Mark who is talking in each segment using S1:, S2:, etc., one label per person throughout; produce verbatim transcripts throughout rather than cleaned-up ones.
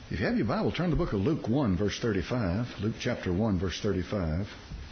S1: If you have your Bible, turn to the book of Luke one, verse thirty-five. Luke chapter one, verse thirty-five.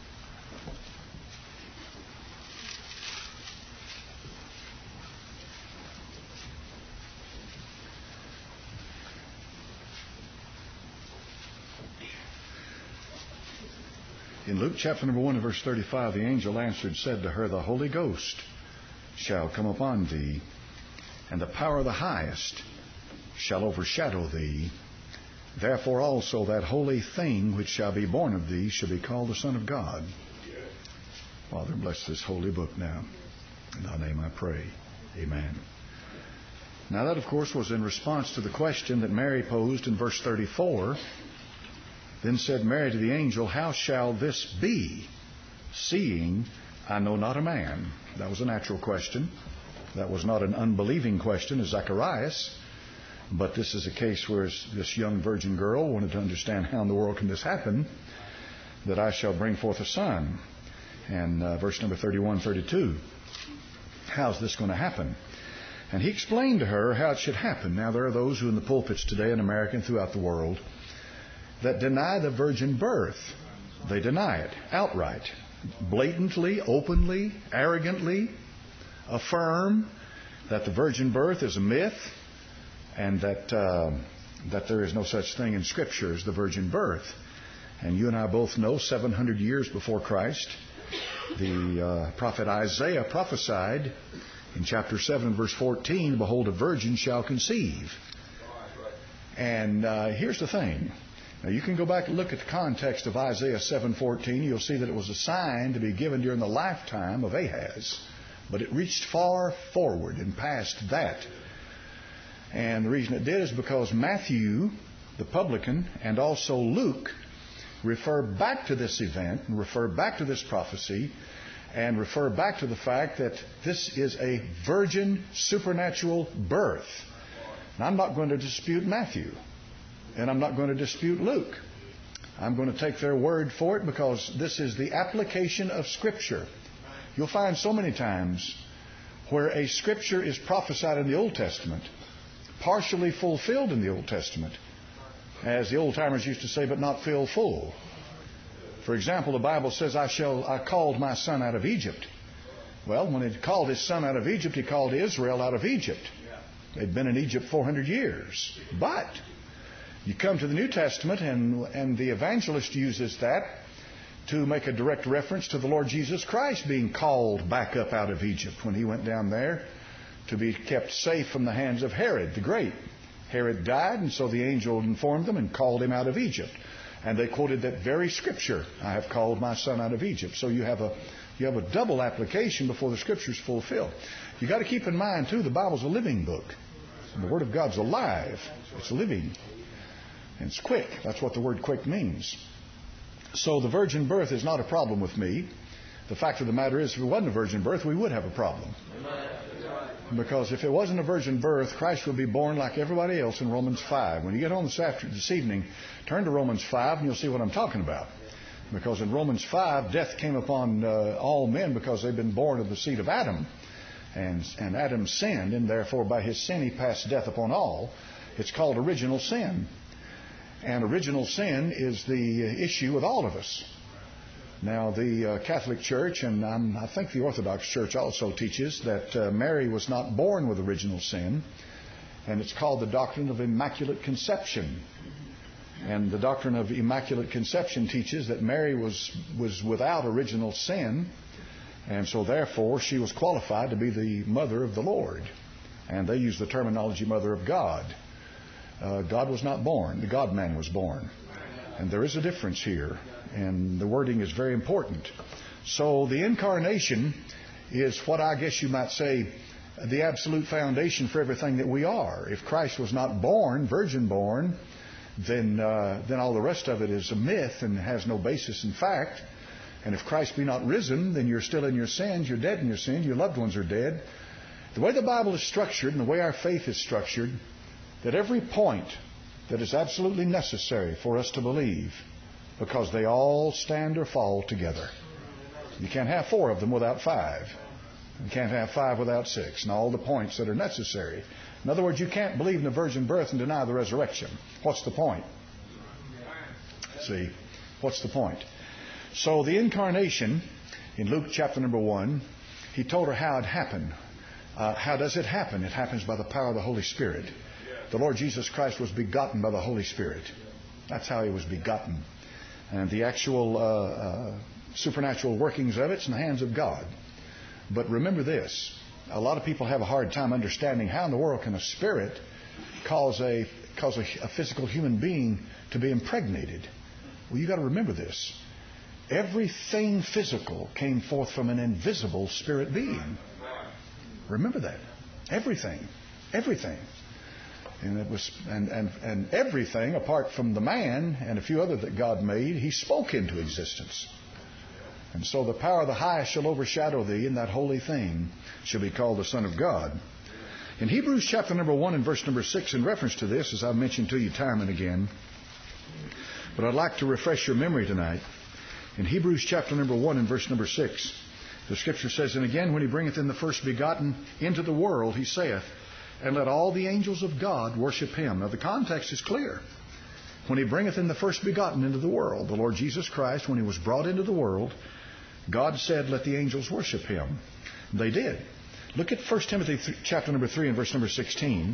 S1: In Luke chapter number one and verse thirty-five, the angel answered, said to her, the Holy Ghost shall come upon thee, and the power of the highest shall overshadow thee. Therefore also that holy thing which shall be born of thee shall be called the Son of God. Father, bless this holy book now. In thy name I pray. Amen. Now that, of course, was in response to the question that Mary posed in verse thirty-four. Then said Mary to the angel, how shall this be, seeing I know not a man? That was a natural question. That was not an unbelieving question as Zacharias. But this is a case where this young virgin girl wanted to understand how in the world can this happen, that I shall bring forth a son. And uh, verse number thirty-one, thirty-two, how's this going to happen? And he explained to her how it should happen. Now there are those who in the pulpits today in America and throughout the world that deny the virgin birth. They deny it outright, blatantly, openly, arrogantly affirm that the virgin birth is a myth, and that uh, that there is no such thing in Scripture as the virgin birth. And you and I both know seven hundred years before Christ, the uh, prophet Isaiah prophesied in chapter seven, verse fourteen, behold, a virgin shall conceive. And uh, here's the thing. Now you can go back and look at the context of Isaiah seven fourteen. You'll see that it was a sign to be given during the lifetime of Ahaz. But it reached far forward and past that. And the reason it did is because Matthew, the publican, and also Luke refer back to this event and refer back to this prophecy and refer back to the fact that this is a virgin supernatural birth. Now, I'm not going to dispute Matthew, and I'm not going to dispute Luke. I'm going to take their word for it because this is the application of Scripture. You'll find so many times where a Scripture is prophesied in the Old Testament, partially fulfilled in the Old Testament, as the old-timers used to say, but not filled full. For example, the Bible says, I shall, I called my son out of Egypt. Well, when he called his son out of Egypt, he called Israel out of Egypt. They'd been in Egypt four hundred years. But you come to the New Testament, and, and the evangelist uses that to make a direct reference to the Lord Jesus Christ being called back up out of Egypt when he went down there to be kept safe from the hands of Herod the Great. Herod died, and so the angel informed them and called him out of Egypt. And they quoted that very Scripture, I have called my son out of Egypt. So you have a you have a double application before the Scripture's fulfilled. You've got to keep in mind, too, the Bible's a living book. And the Word of God's alive. It's living. And it's quick. That's what the word quick means. So the virgin birth is not a problem with me. The fact of the matter is, if it wasn't a virgin birth, we would have a problem. Because if it wasn't a virgin birth, Christ would be born like everybody else in Romans five. When you get home this afternoon, this evening, turn to Romans five and you'll see what I'm talking about. Because in Romans five, death came upon uh, all men because they've been born of the seed of Adam. And, and Adam sinned, and therefore by his sin he passed death upon all. It's called original sin. And original sin is the issue with all of us. Now, the uh, Catholic Church, and um, I think the Orthodox Church also teaches that uh, Mary was not born with original sin, and it's called the doctrine of Immaculate Conception. And the doctrine of Immaculate Conception teaches that Mary was, was without original sin, and so therefore she was qualified to be the mother of the Lord. And they use the terminology mother of God. Uh, God was not born. The God-man was born. And there is a difference here. And the wording is very important. So the incarnation is what I guess you might say the absolute foundation for everything that we are. If Christ was not born, virgin born, then uh, then all the rest of it is a myth and has no basis in fact. And if Christ be not risen, then you're still in your sins, you're dead in your sins, your loved ones are dead. The way the Bible is structured and the way our faith is structured, that every point that is absolutely necessary for us to believe, because they all stand or fall together. You can't have four of them without five. You can't have five without six. And all the points that are necessary In other words, you can't believe in the virgin birth and deny the resurrection. What's the point? See, what's the point? So the incarnation in Luke chapter number one, he told her how it happened. Uh, how does it happen? It happens by the power of the Holy Spirit. The Lord Jesus Christ was begotten by the Holy Spirit. That's how he was begotten. And the actual uh, uh, supernatural workings of it's in the hands of God. But remember this. A lot of people have a hard time understanding how in the world can a spirit cause a cause a, a physical human being to be impregnated. Well, you've got to remember this. Everything physical came forth from an invisible spirit being. Remember that. Everything. Everything. And it was and, and, and everything apart from the man and a few other that God made, he spoke into existence. And so the power of the highest shall overshadow thee, and that holy thing shall be called the Son of God. In Hebrews chapter number one and verse number six, in reference to this, as I've mentioned to you time and again, but I'd like to refresh your memory tonight. In Hebrews chapter number one and verse number six, the Scripture says, And again, when he bringeth in the first begotten into the world, he saith, And let all the angels of God worship him. Now the context is clear. When he bringeth in the first begotten into the world, the Lord Jesus Christ, when he was brought into the world, God said, Let the angels worship him. They did. Look at First Timothy chapter number three and verse number sixteen.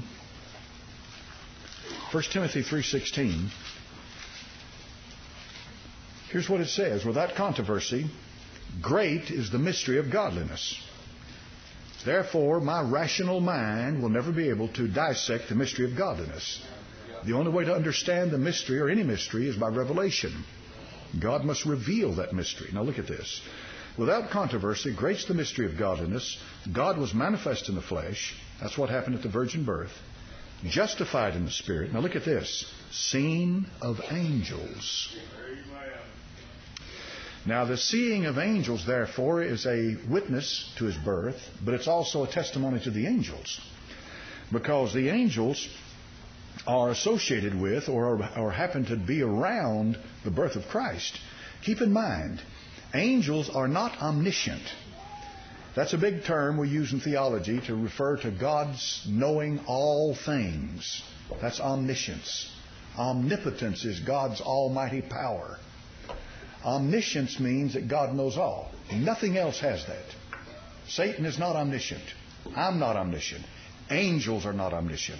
S1: First Timothy three sixteen. Here's what it says. Without controversy, great is the mystery of godliness. Therefore, my rational mind will never be able to dissect the mystery of godliness. The only way to understand the mystery, or any mystery, is by revelation. God must reveal that mystery. Now look at this. Without controversy, great's the mystery of godliness. God was manifest in the flesh. That's what happened at the virgin birth. Justified in the Spirit. Now look at this. Seen of angels. Now the seeing of angels, therefore, is a witness to his birth, but it's also a testimony to the angels. Because the angels are associated with or, or happen to be around the birth of Christ. Keep in mind, angels are not omniscient. That's a big term we use in theology to refer to God's knowing all things. That's omniscience. Omnipotence is God's almighty power. Omniscience means that God knows all. Nothing else has that. Satan is not omniscient. I'm not omniscient. Angels are not omniscient.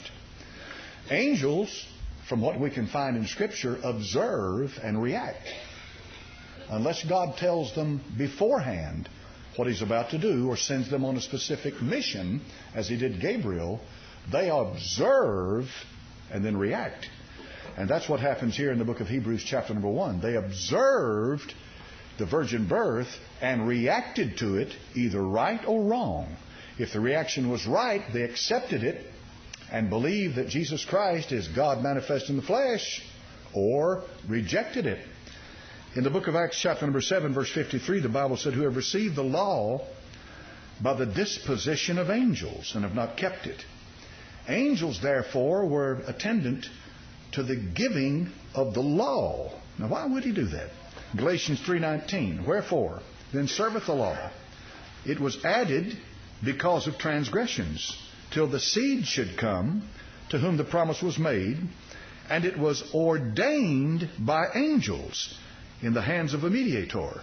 S1: Angels, from what we can find in Scripture, observe and react. Unless God tells them beforehand what he's about to do or sends them on a specific mission, as he did Gabriel, they observe and then react. And that's what happens here in the book of Hebrews chapter number one. They observed the virgin birth and reacted to it either right or wrong. If the reaction was right, they accepted it and believed that Jesus Christ is God manifest in the flesh, or rejected it. In the book of Acts chapter number seven verse fifty-three, the Bible said, Who have received the law by the disposition of angels and have not kept it. Angels, therefore, were attendant to the giving of the law. Now, why would he do that? Galatians three nineteen, Wherefore, then serveth the law. It was added because of transgressions, till the seed should come, to whom the promise was made, and it was ordained by angels in the hands of a mediator.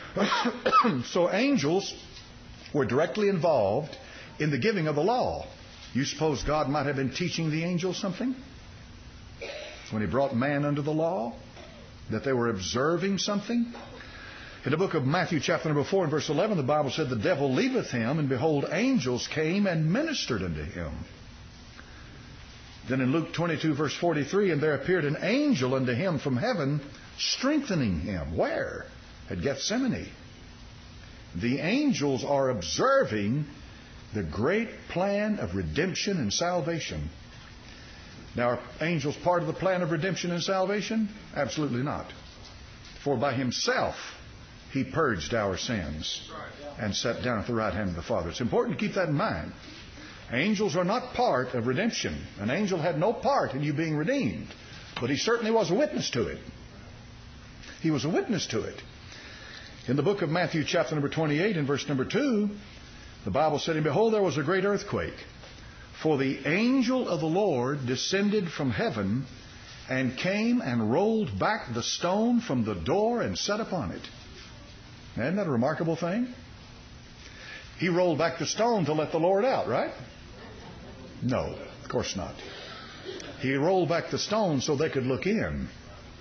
S1: So angels were directly involved in the giving of the law. You suppose God might have been teaching the angels something when he brought man under the law? That they were observing something? In the book of Matthew chapter number four and verse eleven, the Bible said, The devil leaveth him, and behold, angels came and ministered unto him. Then in Luke twenty-two verse forty-three, And there appeared an angel unto him from heaven, strengthening him. Where? At Gethsemane. The angels are observing the great plan of redemption and salvation. Now, are angels part of the plan of redemption and salvation? Absolutely not. For by himself he purged our sins and sat down at the right hand of the Father. It's important to keep that in mind. Angels are not part of redemption. An angel had no part in you being redeemed, but he certainly was a witness to it. He was a witness to it. In the book of Matthew chapter number twenty-eight and verse number two, the Bible said, And behold, there was a great earthquake. For the angel of the Lord descended from heaven and came and rolled back the stone from the door and sat upon it. Isn't that a remarkable thing? He rolled back the stone to let the Lord out, right? No, of course not. He rolled back the stone so they could look in.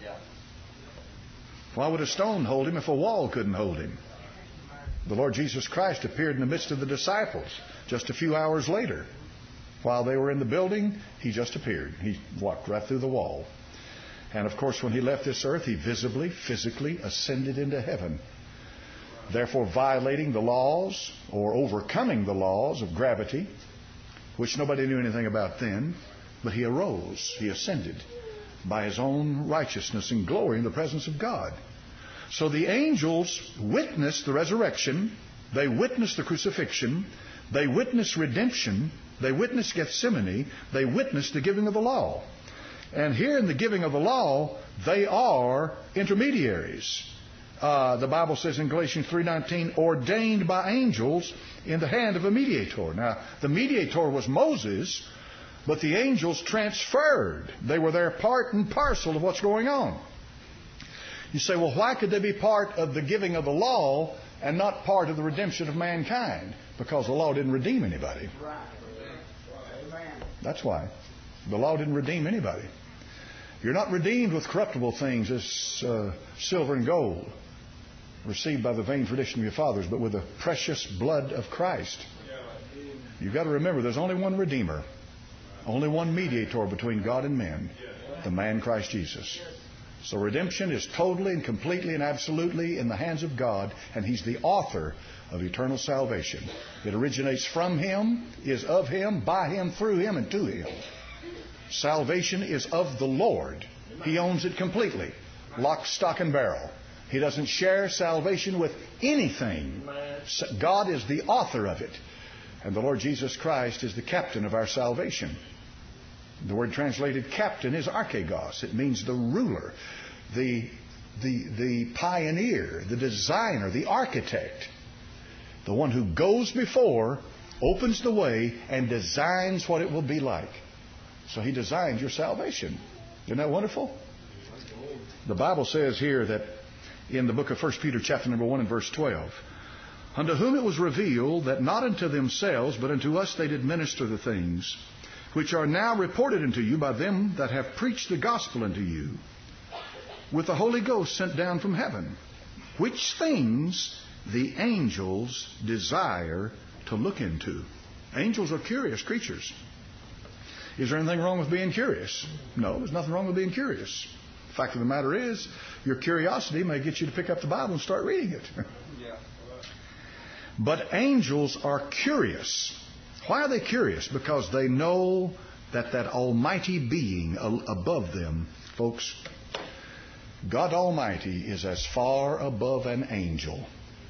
S1: Why would a stone hold him if a wall couldn't hold him? The Lord Jesus Christ appeared in the midst of the disciples just a few hours later. While they were in the building, He just appeared. He walked right through the wall. And of course, when He left this earth, He visibly, physically ascended into heaven. Therefore, violating the laws or overcoming the laws of gravity, which nobody knew anything about then, but He arose, He ascended by His own righteousness and glory in the presence of God. So the angels witnessed the resurrection, they witnessed the crucifixion, they witnessed redemption, they witnessed Gethsemane, they witnessed the giving of the law. And here in the giving of the law, they are intermediaries. Uh, the Bible says in Galatians three nineteen, ordained by angels in the hand of a mediator. Now, the mediator was Moses, but the angels transferred. They were there part and parcel of what's going on. You say, well, why could they be part of the giving of the law and not part of the redemption of mankind? Because the law didn't redeem anybody. That's why. The law didn't redeem anybody. You're not redeemed with corruptible things as uh, silver and gold, received by the vain tradition of your fathers, but with the precious blood of Christ. You've got to remember, there's only one Redeemer, only one mediator between God and men, the man Christ Jesus. So redemption is totally and completely and absolutely in the hands of God, and He's the author of eternal salvation. It originates from Him, is of Him, by Him, through Him, and to Him. Salvation is of the Lord. He owns it completely, lock, stock, and barrel. He doesn't share salvation with anything. God is the author of it. And the Lord Jesus Christ is the captain of our salvation. The word translated captain is archegos. It means the ruler, the, the, the pioneer, the designer, the architect. The one who goes before, opens the way, and designs what it will be like. So He designed your salvation. Isn't that wonderful? The Bible says here that in the book of First Peter chapter number one and verse twelve, unto whom it was revealed that not unto themselves, but unto us they did minister the things which are now reported unto you by them that have preached the gospel unto you, with the Holy Ghost sent down from heaven, which things the angels desire to look into. Angels are curious creatures. Is there anything wrong with being curious? No, there's nothing wrong with being curious. The fact of the matter is, your curiosity may get you to pick up the Bible and start reading it. But angels are curious. Why are they curious? Because they know that that almighty being above them, folks, God Almighty is as far above an angel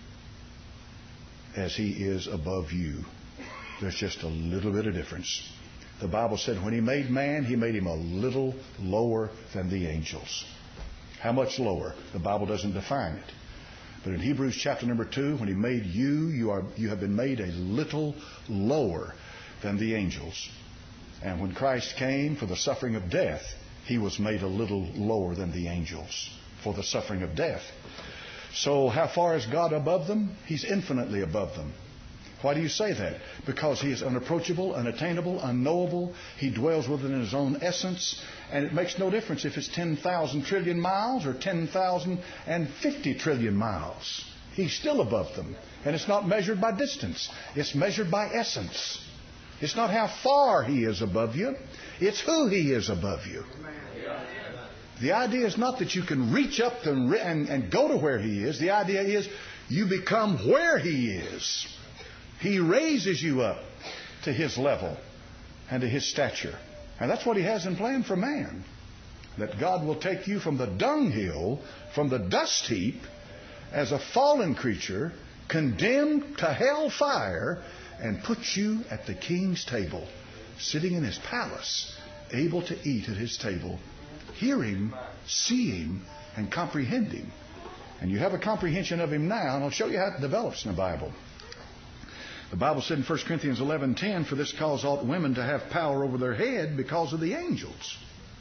S1: as He is above you. There's just a little bit of difference. The Bible said when He made man, He made him a little lower than the angels. How much lower? The Bible doesn't define it. But in Hebrews chapter number two, when He made you, you are you have been made a little lower than the angels. And when Christ came for the suffering of death, He was made a little lower than the angels for the suffering of death. So how far is God above them? He's infinitely above them. Why do you say that? Because He is unapproachable, unattainable, unknowable. He dwells within His own essence. And it makes no difference if it's ten thousand trillion miles or ten thousand fifty trillion miles. He's still above them. And it's not measured by distance. It's measured by essence. It's not how far He is above you. It's who He is above you. The idea is not that you can reach up and, and, and go to where He is. The idea is you become where He is. He raises you up to His level and to His stature. And that's what He has in plan for man. That God will take you from the dunghill, from the dust heap, as a fallen creature, condemned to hell fire, and put you at the King's table, sitting in His palace, able to eat at His table, hearing, seeing, and comprehending. And you have a comprehension of Him now, and I'll show you how it develops in the Bible. The Bible said in First Corinthians eleven ten, for this cause ought women to have power over their head because of the angels.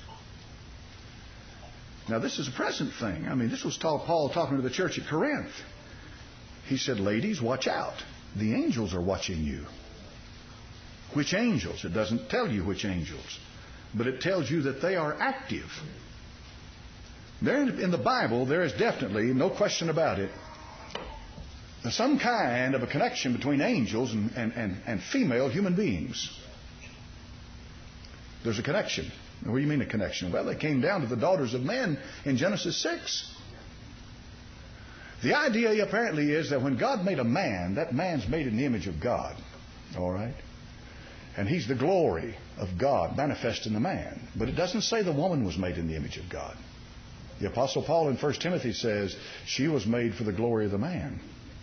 S1: Now, this is a present thing. I mean, this was Paul talking to the church at Corinth. He said, ladies, watch out. The angels are watching you. Which angels? It doesn't tell you which angels, but it tells you that they are active. There in the Bible, there is definitely, no question about it, some kind of a connection between angels and, and, and, and female human beings. There's a connection. What do you mean a connection? Well, they came down to the daughters of men in Genesis six. The idea apparently is that when God made a man, that man's made in the image of God. All right? And he's the glory of God manifest in the man. But it doesn't say the woman was made in the image of God. The Apostle Paul in First Timothy says she was made for the glory of the man.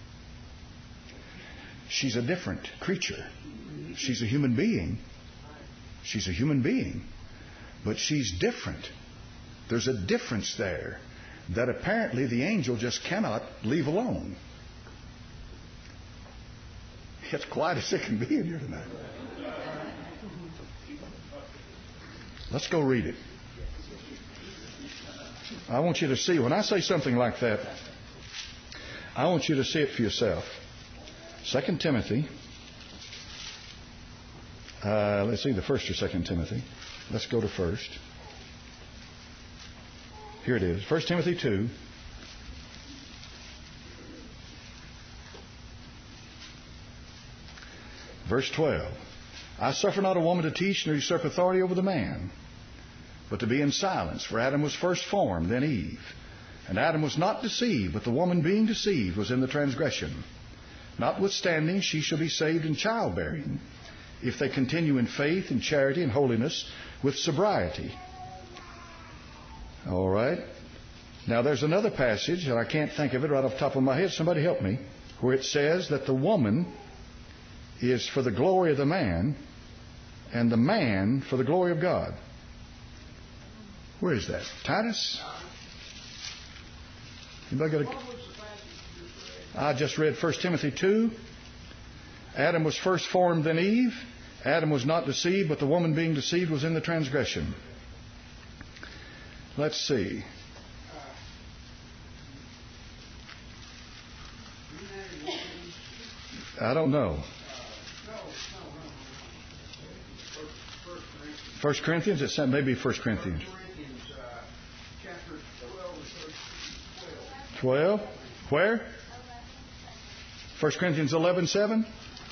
S1: She's a different creature. She's a human being. She's a human being. But she's different. There's a difference there that apparently the angel just cannot leave alone. It's quiet as it can be in here tonight. Let's go read it. I want you to see, when I say something like that, I want you to see it for yourself. Second Timothy. Uh, let's see, the first or Second Timothy. Let's go to first. Here it is. First Timothy two. Verse twelve. I suffer not a woman to teach nor usurp authority over the man, but to be in silence. For Adam was first formed, then Eve. And Adam was not deceived, but the woman being deceived was in the transgression. Notwithstanding, she shall be saved in childbearing, if they continue in faith and charity and holiness with sobriety. All right. Now there's another passage, and I can't think of it right off the top of my head. Somebody help me. Where it says that the woman is for the glory of the man, and the man for the glory of God. Where is that? Titus? Anybody got a... I just read First Timothy two. Adam was first formed, then Eve. Adam was not deceived, but the woman being deceived was in the transgression. Let's see. I don't know. First Corinthians? It said maybe First Corinthians. Twelve? Where? First Corinthians eleven seven?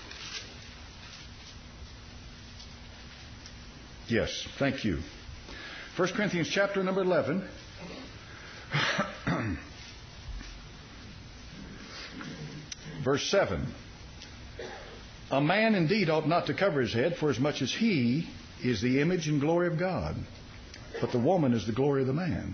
S1: Yes, thank you. First Corinthians chapter number eleven. Verse seven. A man indeed ought not to cover his head, for as much as he is the image and glory of God, but the woman is the glory of the man.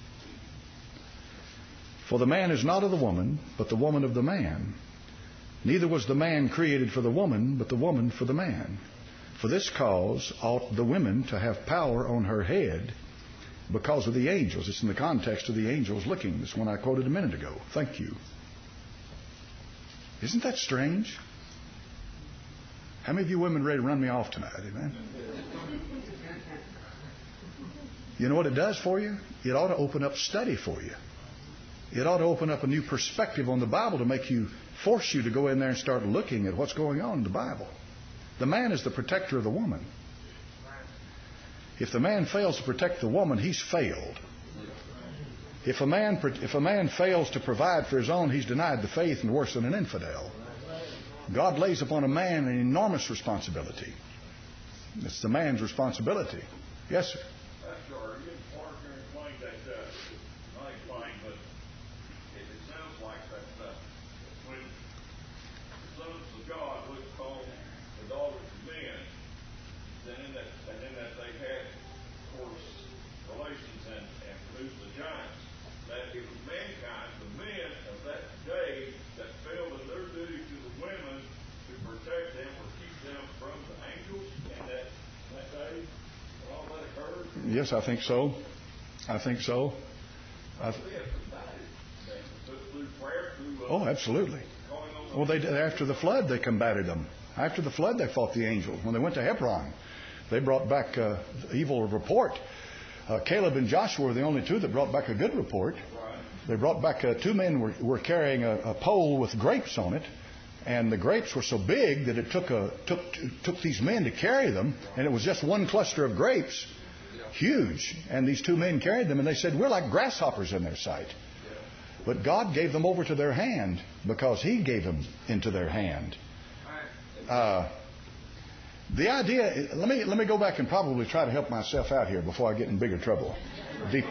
S1: For the man is not of the woman, but the woman of the man. Neither was the man created for the woman, but the woman for the man. For this cause ought the women to have power on her head because of the angels. It's in the context of the angels looking. This one I quoted a minute ago. Thank you. Isn't that strange? How many of you women ready to run me off tonight? Amen. You know what it does for you? It ought to open up study for you. It ought to open up a new perspective on the Bible to make you, force you to go in there and start looking at what's going on in the Bible. The man is the protector of the woman. If the man fails to protect the woman, he's failed. If a man, if a man fails to provide for his own, he's denied the faith and worse than an infidel. God lays upon a man an enormous responsibility. It's the man's responsibility. Yes, sir. Yes, I think so. I think so. I th- oh, absolutely. Well, they after the flood, they combated them. After the flood, they fought the angels. When they went to Hebron, they brought back uh, evil report. Uh, Caleb and Joshua were the only two that brought back a good report. They brought back uh, two men were, were carrying a, a pole with grapes on it, and the grapes were so big that it took a took took these men to carry them, and it was just one cluster of grapes, huge. And these two men carried them, and they said, "We're like grasshoppers in their sight." But God gave them over to their hand because He gave them into their hand. Uh, the idea, let me let me go back and probably try to help myself out here before I get in bigger trouble, deeper.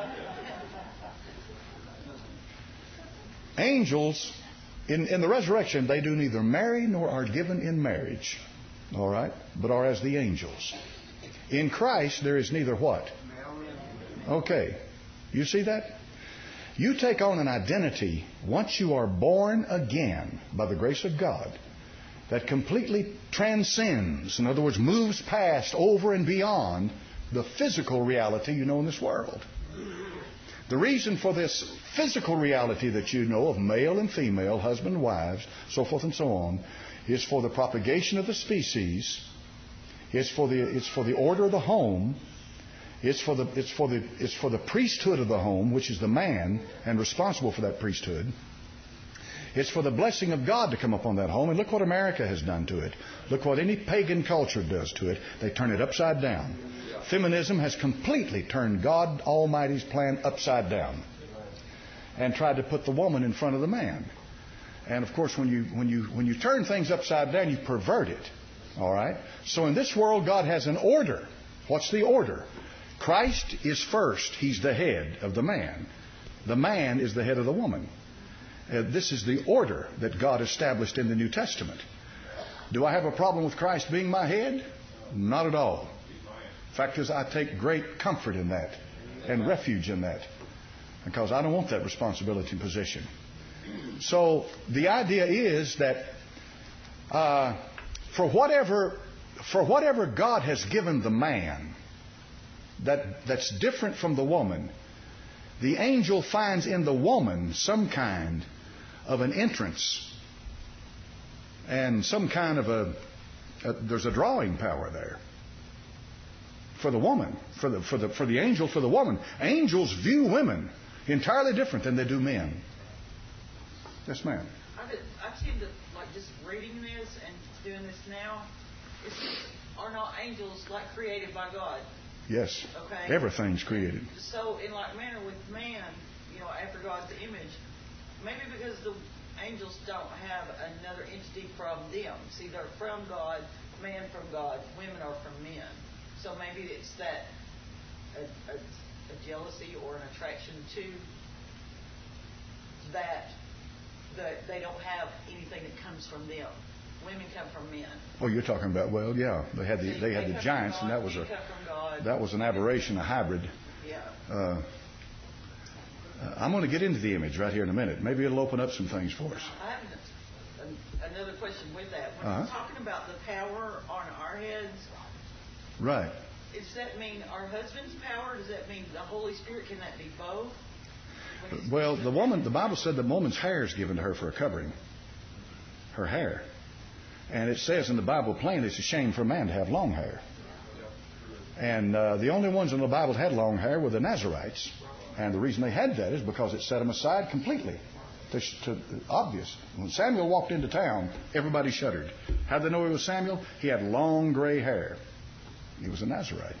S1: Angels, in, in the resurrection, they do neither marry nor are given in marriage, all right, but are as the angels. In Christ, there is neither what? Okay, you see that? You take on an identity once you are born again by the grace of God that completely transcends, in other words, moves past, over and beyond the physical reality you know in this world. The reason for this physical reality that you know of male and female, husband and wives, so forth and so on, is for the propagation of the species. It's for the it's for the order of the home. It's for the it's for the it's for the priesthood of the home, which is the man and responsible for that priesthood. It's for the blessing of God to come upon that home. And look what America has done to it. Look what any pagan culture does to it. They turn it upside down. Feminism has completely turned God Almighty's plan upside down and tried to put the woman in front of the man. And of course, when you when you when you turn things upside down, you pervert it. All right? So in this world, God has an order. What's the order? Christ is first. He's the head of the man. The man is the head of the woman. Uh, this is the order that God established in the New Testament. Do I have a problem with Christ being my head? Not at all. Fact is, I take great comfort in that and refuge in that because I don't want that responsibility and position. So the idea is that uh, for whatever for whatever God has given the man that that's different from the woman, the angel finds in the woman some kind of an entrance and some kind of a, a there's a drawing power there for the woman, for the for the for the angel, for the woman. Angels view women entirely different than they do men. Yes, ma'am.
S2: I, did, I tend to like just reading this and doing this now. It's, are not angels like created by God?
S1: Yes.
S2: Okay.
S1: Everything's created.
S2: So in like manner with man, you know, after God's image, maybe because the angels don't have another entity from them. See, they're from God, man from God, women are from men. So maybe it's that a, a, a jealousy or an attraction to that that they don't have anything that comes from them. Women come from men.
S1: Oh, you're talking about, well, yeah, they had the
S2: See,
S1: they had
S2: they
S1: the
S2: come
S1: giants,
S2: from
S1: and
S2: God,
S1: that was
S2: we
S1: a
S2: come from God.
S1: that was an aberration, a hybrid.
S2: Yeah.
S1: Uh, I'm going to get into the image right here in a minute. Maybe it'll open up some things for us.
S2: I have an- another question with that. When
S1: Uh-huh.
S2: we're talking about the power on our heads,
S1: Right.
S2: does that mean our husband's power? Does that mean the Holy Spirit? Can that be both? When it's-
S1: Well, the woman, the Bible said the woman's hair is given to her for a covering. Her hair. And it says in the Bible plainly it's a shame for a man to have long hair. And uh, the only ones in the Bible that had long hair were the Nazarites. And the reason they had that is because it set them aside completely. To, to, obvious. When Samuel walked into town, everybody shuddered. How did they know he was Samuel? He had long gray hair. He was a Nazarite.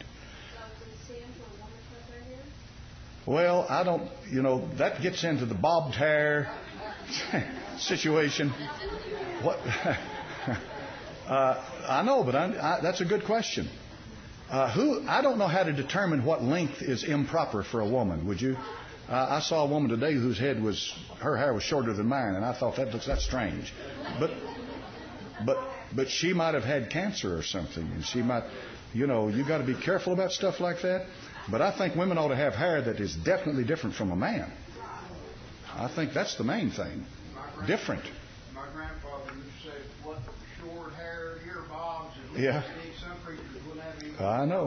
S1: Well, I don't, you know, that gets into the bobbed hair situation. What? uh, I know, but I, I, that's a good question. Uh, who? I don't know how to determine what length is improper for a woman. Would you? Uh, I saw a woman today whose head was, her hair was shorter than mine, and I thought that looks that's strange. But, but, but she might have had cancer or something, and she might, you know, you got to be careful about stuff like that. But I think women ought to have hair that is definitely different from a man. I think that's the main thing. Different.
S3: My grandfather used to say, "What short hair, ear bobs."
S1: Yeah.
S3: Some preachers wouldn't have any.
S1: I know.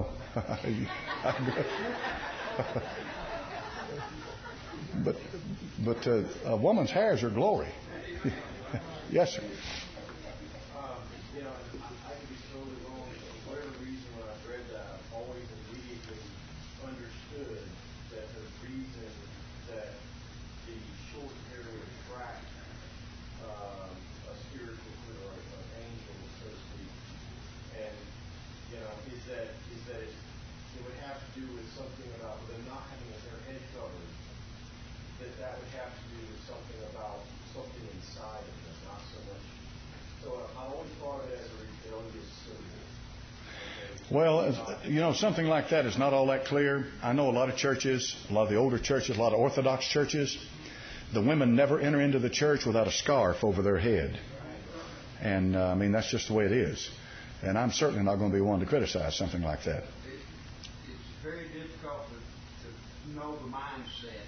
S1: but but uh, a woman's hairs are glory. Yes, sir.
S3: Um, you know, I, I could be totally wrong, but for whatever reason, when I've read that, I've always immediately understood that the reason that the short hair would attract um, a spiritual or an angel, so to speak, and you know, is that is that it, it would have to do with something about them not having their head covered. That that would have to do with something about something inside of them, not so much. So I always thought of it as a rebellious symbol. Okay?
S1: Well, you know, something like that is not all that clear. I know a lot of churches, a lot of the older churches, a lot of Orthodox churches, the women never enter into the church without a scarf over their head. And, uh, I mean, that's just the way it is. And I'm certainly not going to be one to criticize something like that.
S4: It, it's very difficult to, to know the mindset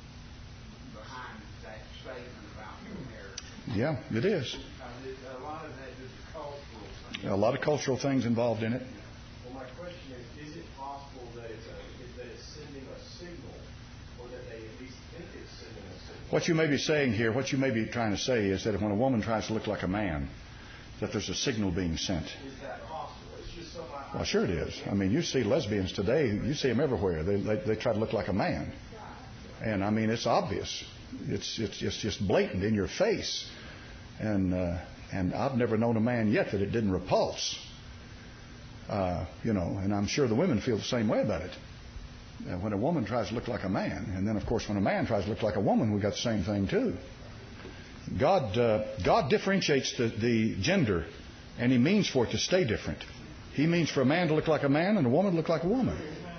S4: behind that statement about marriage.
S1: Yeah, it is.
S4: Uh, it, a lot of that is cultural thing.
S1: A lot of cultural things involved in it.
S3: Well, my question is, is it possible that it's, a, is that it's sending a signal, or that they at least think it's sending a signal?
S1: What you may be saying here, what you may be trying to say is that when a woman tries to look like a man, that there's a signal being sent.
S3: Is that possible? It's just something I...
S1: Well, sure it is. I mean, you see lesbians today, you see them everywhere. They, they, they try to look like a man. And, I mean, it's obvious. It's it's, it's just blatant in your face. And uh, and I've never known a man yet that it didn't repulse. Uh, you know, and I'm sure the women feel the same way about it. Uh, when a woman tries to look like a man, and then, of course, when a man tries to look like a woman, we got the same thing, too. God uh, God differentiates the, the gender, and He means for it to stay different. He means for a man to look like a man and a woman to look like a woman.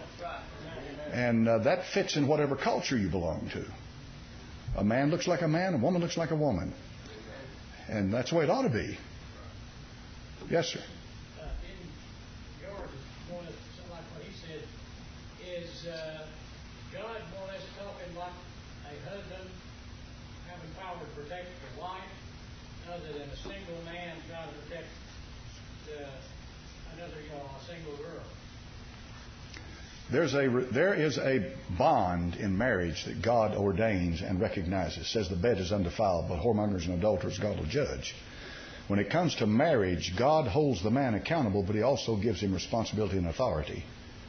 S1: And uh, that fits in whatever culture you belong to. A man looks like a man, a woman looks like a woman. And that's the way it ought to be. Yes, sir.
S5: Uh, in George, one of something like what he said, is uh, God more or less talking like a husband having power to protect the wife, other than a single man trying to protect uh, another, you know, a single girl.
S1: There's a, there is a bond in marriage that God ordains and recognizes. It says the bed is undefiled, but whoremongers and adulterers God will judge. When it comes to marriage, God holds the man accountable, but He also gives him responsibility and authority.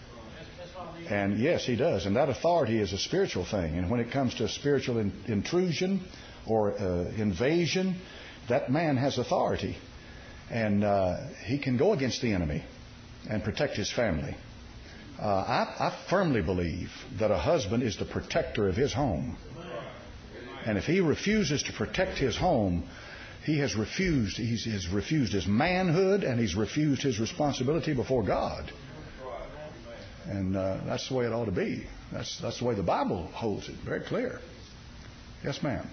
S1: And yes, He does. And that authority is a spiritual thing. And when it comes to spiritual in, intrusion or uh, invasion, that man has authority. And uh, he can go against the enemy and protect his family. Uh, I, I firmly believe that a husband is the protector of his home. And if he refuses to protect his home, he has refused, he's, he's refused his manhood, and he's refused his responsibility before God. And uh, that's the way it ought to be. That's that's the way the Bible holds it. Very clear. Yes, ma'am.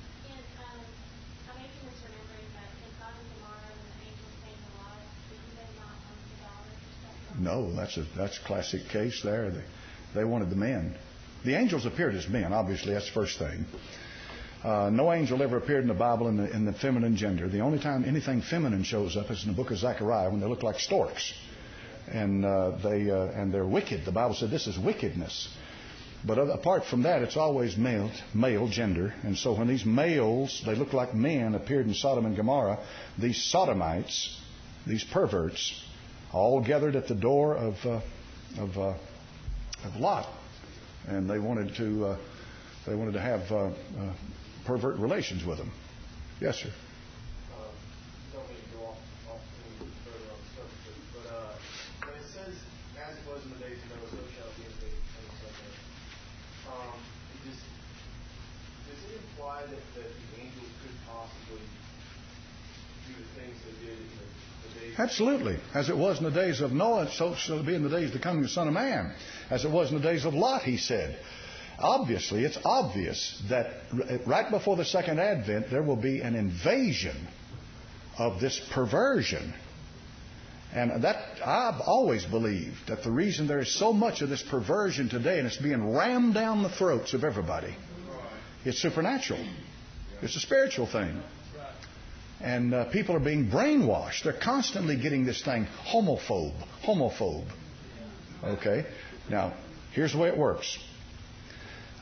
S1: No, that's a that's a classic case there. They, they wanted the men. The angels appeared as men, obviously. That's the first thing. Uh, no angel ever appeared in the Bible in the, in the feminine gender. The only time anything feminine shows up is in the book of Zechariah when they look like storks. And uh, they uh, and they're wicked. The Bible said this is wickedness. But apart from that, it's always male, male gender. And so when these males, they look like men, appeared in Sodom and Gomorrah, these sodomites, these perverts, all gathered at the door of uh, of, uh, of Lot, and they wanted to uh, they wanted to have uh, uh, pervert relations with him. Yes, sir.
S3: Um, don't mean to go off, off any further on the subject, but uh, when it says, "As it was in the days of Noah, so shall it be in the days of Son," um, it just does it imply that, that the angels could possibly do the things they did in the
S1: Absolutely. As it was in the days of Noah, so shall it be in the days of the coming of the Son of Man. As it was in the days of Lot, he said. Obviously, it's obvious that right before the second advent, there will be an invasion of this perversion. And that I've always believed that the reason there is so much of this perversion today, and it's being rammed down the throats of everybody, it's supernatural. It's a spiritual thing. And uh, people are being brainwashed. They're constantly getting this thing, homophobe, homophobe. Okay? Now, here's the way it works.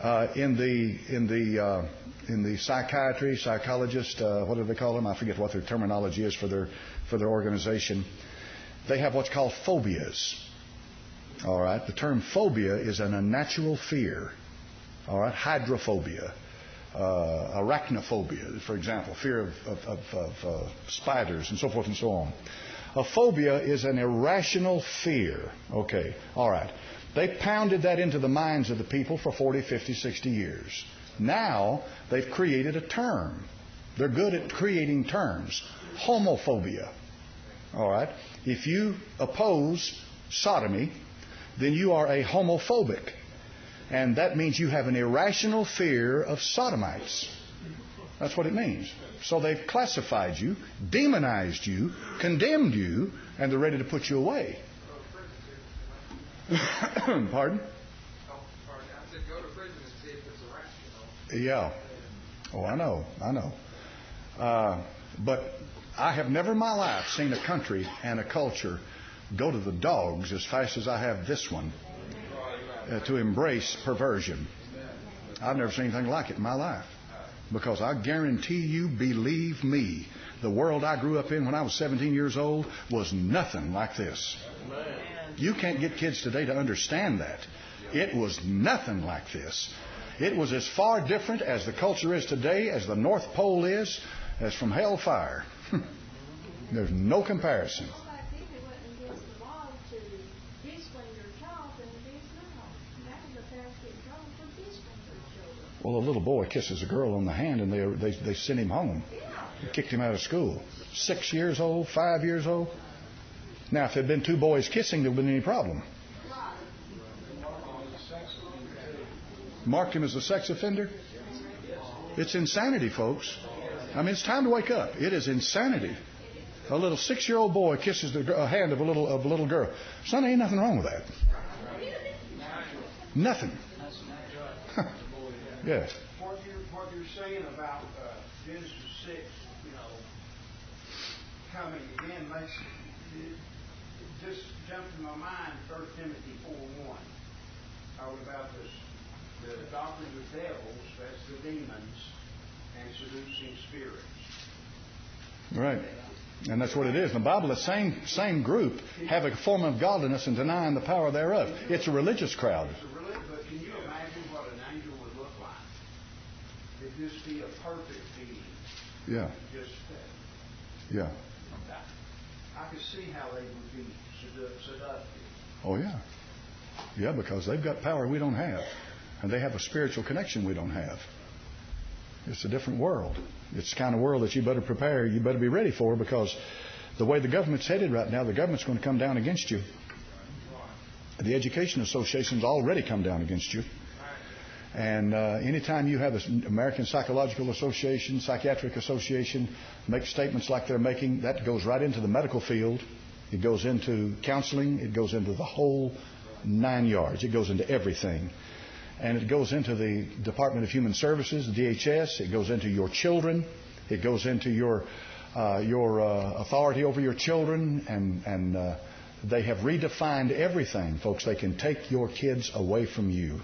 S1: Uh, in the in the uh, in the psychiatry, psychologist, uh, what do they call them? I forget what their terminology is for their for their organization. They have what's called phobias. All right. The term phobia is an unnatural fear. All right. Hydrophobia, uh, arachnophobia, for example, fear of, of, of, of uh, spiders and so forth and so on. A phobia is an irrational fear. Okay. All right. They pounded that into the minds of the people for forty, fifty, sixty years. Now they've created a term. They're good at creating terms. Homophobia. All right. If you oppose sodomy, then you are a homophobic. And that means you have an irrational fear of sodomites. That's what it means. So they've classified you, demonized you, condemned you, and they're ready to put you away. Pardon?
S6: Oh, pardon. I said go to prison and see if it's irrational.
S1: Yeah. Oh, I know. I know. Uh, but I have never in my life seen a country and a culture go to the dogs as fast as I have this one uh, to embrace perversion. I've never seen anything like it in my life. Because I guarantee you, believe me, the world I grew up in when I was seventeen years old was nothing like this. You can't get kids today to understand that. It was nothing like this. It was as far different as the culture is today, as the North Pole is, as from hellfire. There's no comparison. Well, a little boy kisses a girl on the hand and they they, they sent him home. They kicked him out of school. Six years old, five years old. Now, if there had been two boys kissing, there would have been any problem. Marked him as a sex offender? It's insanity, folks. I mean, it's time to wake up. It is insanity. A little six-year-old boy kisses the hand of a little of a little girl. Son, ain't nothing wrong with that. Nothing. Yes.
S4: What you're, what you're saying about uh, Genesis six, you know, coming again makes it, it just jumped in my mind. First Timothy four one, talking about this, the doctrine of devils, that's the demons, and seducing spirits.
S1: Right. And that's what it is. In the Bible, the same same group have a form of godliness and denying the power thereof. It's a religious crowd.
S4: It's a relig- but can you imagine what an angel would look like? It'd just be a perfect being.
S1: Yeah.
S4: Just uh,
S1: Yeah.
S4: I could see how they would be sedu- seductive.
S1: Oh, yeah. Yeah, because they've got power we don't have. And they have a spiritual connection we don't have. It's a different world. It's the kind of world that you better prepare, you better be ready for, because the way the government's headed right now, the government's going to come down against you. The Education Association's already come down against you. And uh, anytime you have the American Psychological Association, Psychiatric Association make statements like they're making, that goes right into the medical field. It goes into counseling. It goes into the whole nine yards. It goes into everything. And it goes into the Department of Human Services, the D H S. It goes into your children. It goes into your uh, your uh, authority over your children. And, and uh, they have redefined everything, folks. They can take your kids away from you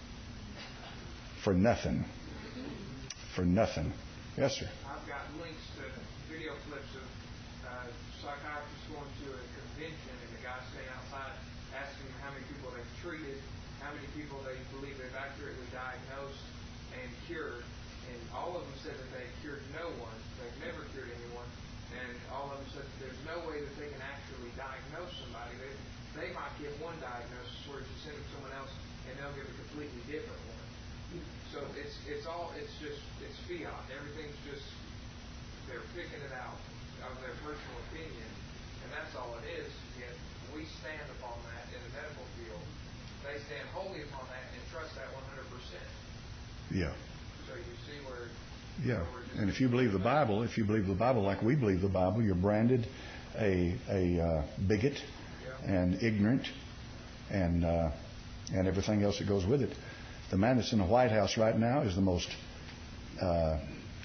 S1: for nothing. For nothing. Yes, sir.
S6: I've got links to video clips of uh, psychiatrists going to a convention and the guy staying outside asking how many people they've treated, how many people they believe they've accurately diagnosed and cured. And all of them said that they've cured no one. They've never cured anyone. And all of them said that there's no way that they can actually diagnose somebody. They, they might give one diagnosis where you send them to someone else and they'll give a completely different one. So it's it's all it's just it's fiat. Everything's just they're picking it out of their personal opinion, and that's all it is. Yet we stand upon that in the medical field. They stand wholly upon that and trust that one hundred percent.
S1: Yeah.
S6: So you see where.
S1: Yeah. And if you believe the Bible, if you believe the Bible like we believe the Bible, you're branded a a uh, bigot yeah. and ignorant and uh, and everything else that goes with it. The man that's in the White House right now is the most uh,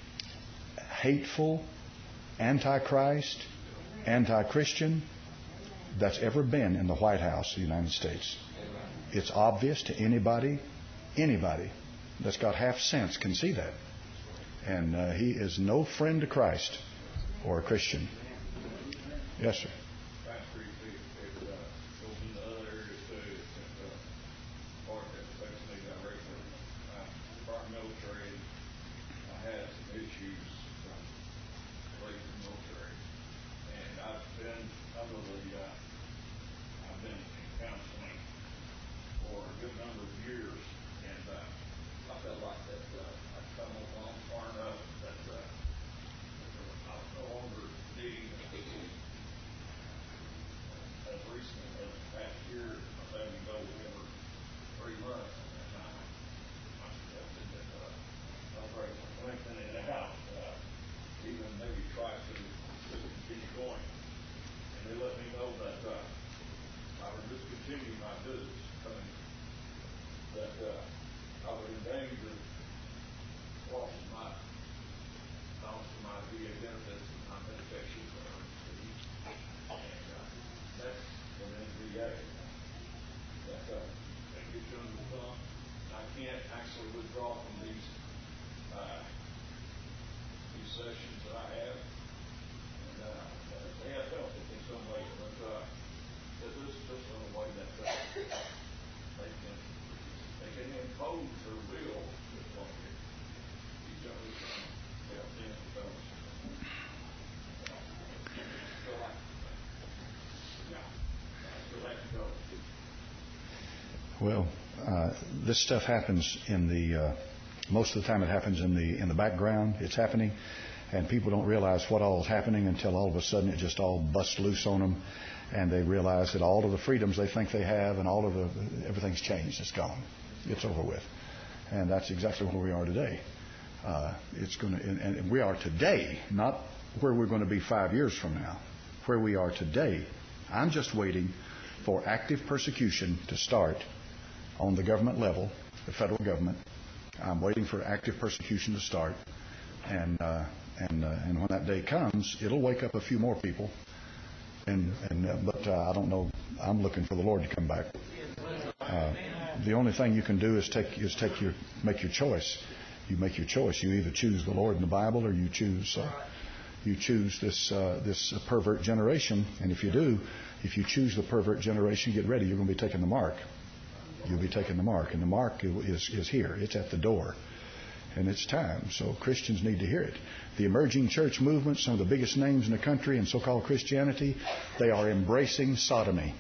S1: hateful, anti-Christ, anti-Christian that's ever been in the White House of the United States. It's obvious to anybody, anybody that's got half sense can see that. And uh, he is no friend to Christ or a Christian. Yes, sir. Well, uh, this stuff happens in the, uh, most of the time it happens in the in the background. It's happening, and people don't realize what all is happening until all of a sudden it just all busts loose on them, and they realize that all of the freedoms they think they have and all of the, everything's changed. It's gone. It's over with. And that's exactly where we are today. Uh, it's going to, and, and we are today, not where we're going to be five years from now. Where we are today. I'm just waiting for active persecution to start on the government level, the federal government. I'm waiting for active persecution to start, and uh, and uh, and when that day comes, it'll wake up a few more people. And and uh, but uh, I don't know. I'm looking for the Lord to come back. Uh, the only thing you can do is take is take your make your choice. You make your choice. You either choose the Lord in the Bible, or you choose uh, you choose this uh, this pervert generation. And if you do, if you choose the pervert generation, get ready. You're going to be taking the mark. You'll be taking the mark, and the mark is is here. It's at the door, and it's time. So Christians need to hear it. The emerging church movement, some of the biggest names in the country in so-called Christianity, they are embracing sodomy.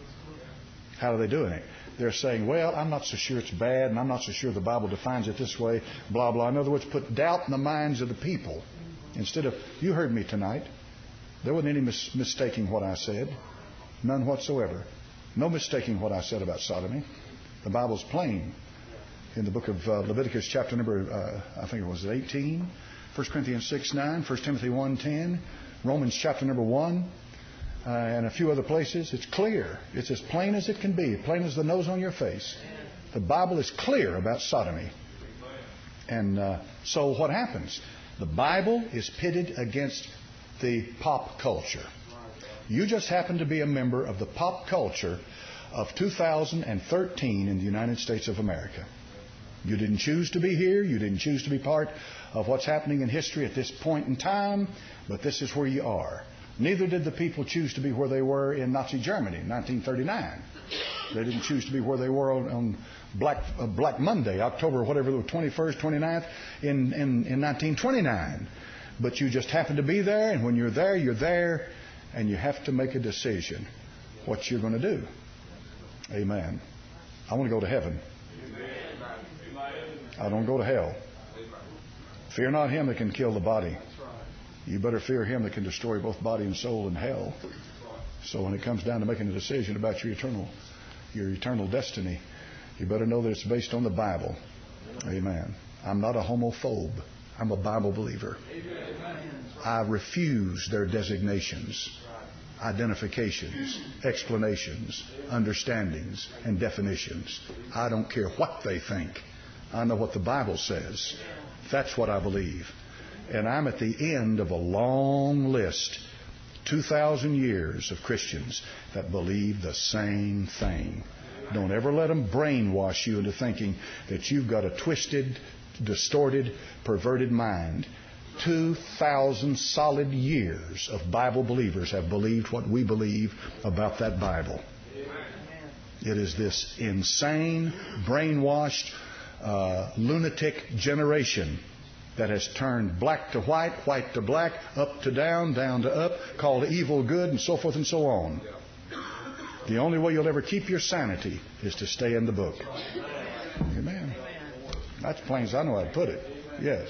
S1: How are they doing it? They're saying, well, I'm not so sure it's bad, and I'm not so sure the Bible defines it this way, blah, blah. In other words, put doubt in the minds of the people. Instead of, you heard me tonight. There wasn't any mis- mistaking what I said. None whatsoever. No mistaking what I said about sodomy. The Bible's plain. In the book of uh, Leviticus chapter number, uh, I think it was eighteen, First Corinthians six nine, First Timothy one ten, Romans chapter number one, uh, and a few other places. It's clear. It's as plain as it can be, plain as the nose on your face. The Bible is clear about sodomy. And uh, so what happens? The Bible is pitted against the pop culture. You just happen to be a member of the pop culture of two thousand thirteen in the United States of America. You didn't choose to be here. You didn't choose to be part of what's happening in history at this point in time, but this is where you are. Neither did the people choose to be where they were in Nazi Germany in nineteen thirty-nine. They didn't choose to be where they were on, on Black uh, Black Monday, October, whatever, the twenty-first, twenty-ninth in, in, in nineteen twenty-nine. But you just happen to be there, and when you're there, you're there, and you have to make a decision what you're going to do. Amen. I want to go to heaven. I don't go to hell. Fear not him that can kill the body. You better fear him that can destroy both body and soul in hell. So when it comes down to making a decision about your eternal, your eternal destiny, you better know that it's based on the Bible. Amen. I'm not a homophobe. I'm a Bible believer. I refuse their designations, identifications, explanations, understandings, and definitions. I don't care what they think. I know what the Bible says. That's what I believe. And I'm at the end of a long list, two thousand years of Christians that believe the same thing. Don't ever let them brainwash you into thinking that you've got a twisted, distorted, perverted mind. Two thousand solid years of Bible believers have believed what we believe about that Bible. It is this insane, brainwashed, uh, lunatic generation that has turned black to white, white to black, up to down, down to up, called evil good, and so forth and so on. The only way you'll ever keep your sanity is to stay in the book. Amen. That's plain as I know how to put it. Yes.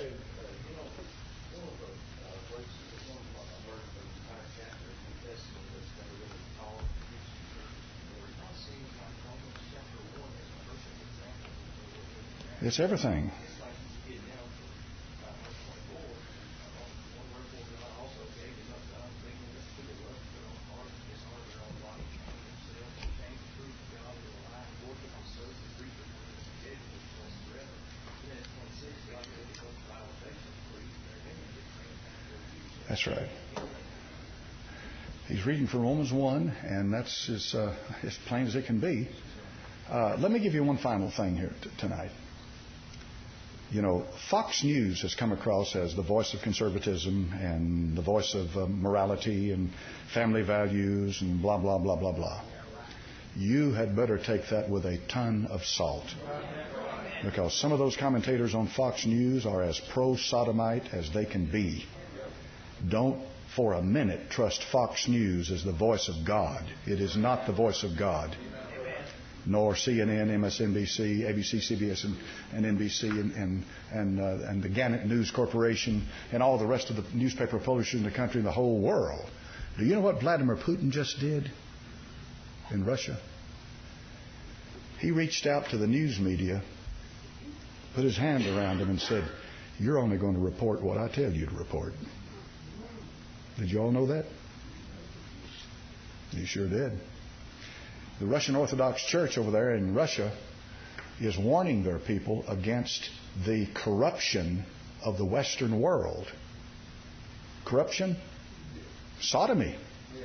S1: It's everything. That's right. He's reading from Romans one, and that's as, uh, as plain as it can be. Uh, let me give you one final thing here t- tonight. You know, Fox News has come across as the voice of conservatism and the voice of uh, morality and family values and blah, blah, blah, blah, blah. You had better take that with a ton of salt. Because some of those commentators on Fox News are as pro-sodomite as they can be. Don't for a minute trust Fox News as the voice of God. It is not the voice of God. Nor C N N, M S N B C, A B C, C B S, and, and N B C, and and and, uh, and the Gannett News Corporation, and all the rest of the newspaper publishers in the country and the whole world. Do you know what Vladimir Putin just did in Russia? He reached out to the news media, put his hand around them, and said, "You're only going to report what I tell you to report." Did you all know that? You sure did. The Russian Orthodox Church over there in Russia is warning their people against the corruption of the Western world. Corruption? Sodomy.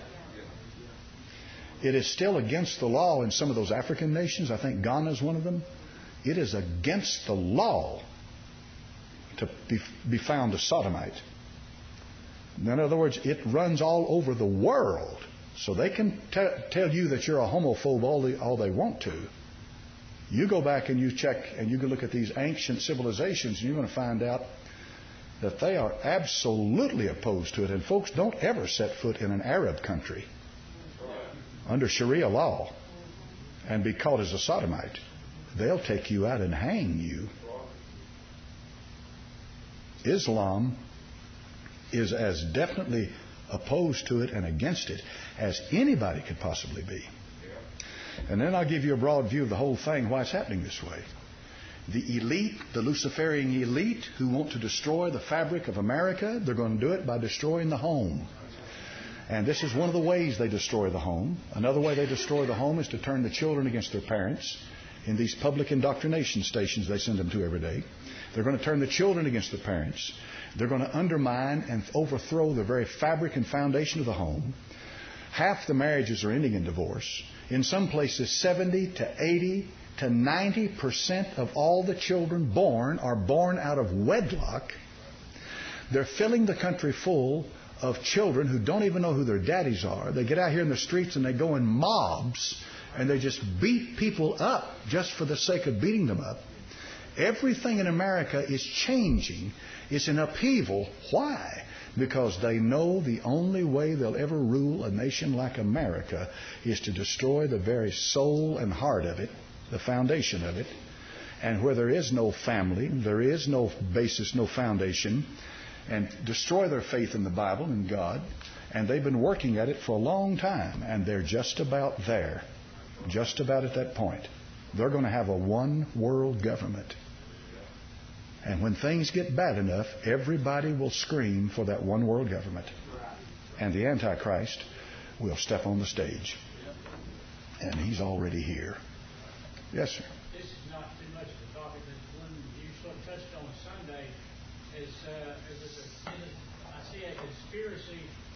S1: It is still against the law in some of those African nations. I think Ghana is one of them. It is against the law to be, be found a sodomite. In other words, it runs all over the world. So they can t- tell you that you're a homophobe all, the, all they want to. You go back and you check and you can look at these ancient civilizations and you're going to find out that they are absolutely opposed to it. And folks, don't ever set foot in an Arab country under Sharia law and be caught as a sodomite. They'll take you out and hang you. Islam is as definitely opposed to it and against it as anybody could possibly be. And then I'll give you a broad view of the whole thing, why it's happening this way. The elite, the Luciferian elite who want to destroy the fabric of America, they're going to do it by destroying the home. And this is one of the ways they destroy the home. Another way they destroy the home is to turn the children against their parents in these public indoctrination stations they send them to every day. They're going to turn the children against their parents. They're going to undermine and overthrow the very fabric and foundation of the home. Half the marriages are ending in divorce. In some places, seventy to eighty to ninety percent of all the children born are born out of wedlock. They're filling the country full of children who don't even know who their daddies are. They get out here in the streets and they go in mobs and they just beat people up just for the sake of beating them up. Everything in America is changing. It's an upheaval. Why? Because they know the only way they'll ever rule a nation like America is to destroy the very soul and heart of it, the foundation of it. And where there is no family, there is no basis, no foundation, and destroy their faith in the Bible and God. And they've been working at it for a long time, and they're just about there, just about at that point. They're going to have a one world government. And when things get bad enough, everybody will scream for that one world government. And the Antichrist will step on the stage. And he's already here. Yes, sir.
S5: This is not too much of a topic, but one you sort of touched on Sunday is uh, it was a, I see a conspiracy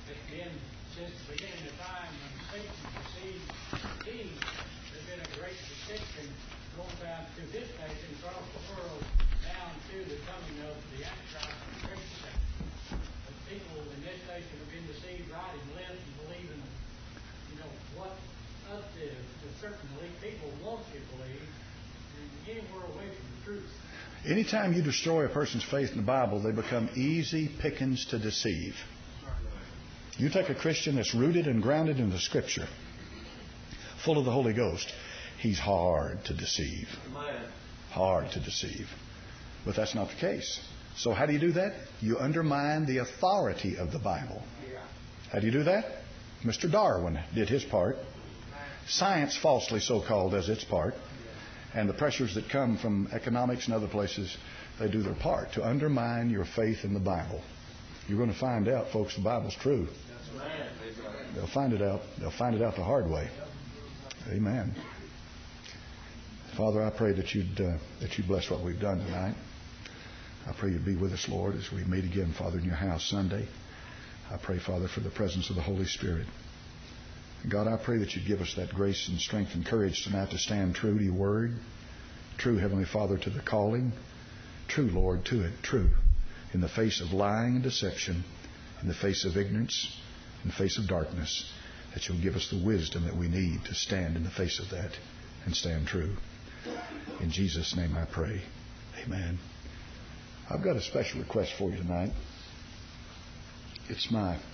S5: it's been since the beginning of time when Satan deceived Eve. There's been a great deception going down to this nation, across the world, down to the coming of the Antichrist and the Great Deception. But people in this nation have been deceived right and left and believing, you know, what up to, to certain elite people want you to believe, and anywhere away from the truth.
S1: Anytime you destroy a person's faith in the Bible, they become easy pickings to deceive. You take a Christian that's rooted and grounded in the Scripture, full of the Holy Ghost, he's hard to deceive. Hard to deceive. But that's not the case. So how do you do that? You undermine the authority of the Bible. How do you do that? Mister Darwin did his part. Science, falsely so-called, does its part. And the pressures that come from economics and other places, they do their part to undermine your faith in the Bible. You're going to find out, folks, the Bible's true. They'll find it out. They'll find it out the hard way. Amen. Father, I pray that you'd uh, that you bless what we've done tonight. I pray you'd be with us, Lord, as we meet again, Father, in your house Sunday. I pray, Father, for the presence of the Holy Spirit. God, I pray that you'd give us that grace and strength and courage tonight to stand true to your word, true, Heavenly Father, to the calling, true, Lord, to it, true, in the face of lying and deception, in the face of ignorance, in the face of darkness, that you'll give us the wisdom that we need to stand in the face of that and stand true. In Jesus' name I pray. Amen. I've got a special request for you tonight. It's my